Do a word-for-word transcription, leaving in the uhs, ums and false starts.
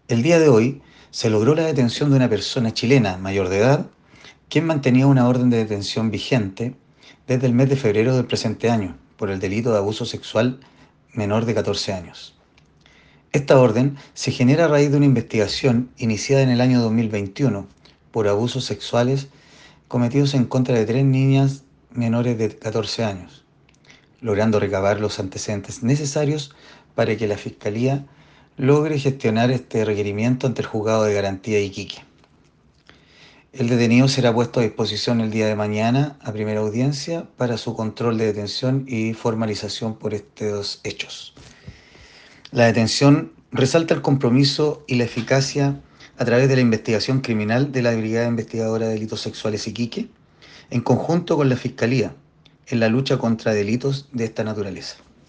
El día de hoy se logró la detención de una persona chilena mayor de edad, quien mantenía una orden de detención vigente desde el mes de febrero del presente año por el delito de abuso sexual menor de catorce años. Esta orden se genera a raíz de una investigación iniciada en el año dos mil veintiuno por abusos sexuales cometidos en contra de tres niñas menores de catorce años, logrando recabar los antecedentes necesarios para que la Fiscalía logre gestionar este requerimiento ante el Juzgado de Garantía de Iquique. El detenido será puesto a disposición el día de mañana a primera audiencia para su control de detención y formalización por estos hechos. La detención resalta el compromiso y la eficacia a través de la investigación criminal de la Brigada Investigadora de Delitos Sexuales Iquique, en conjunto con la Fiscalía, en la lucha contra delitos de esta naturaleza.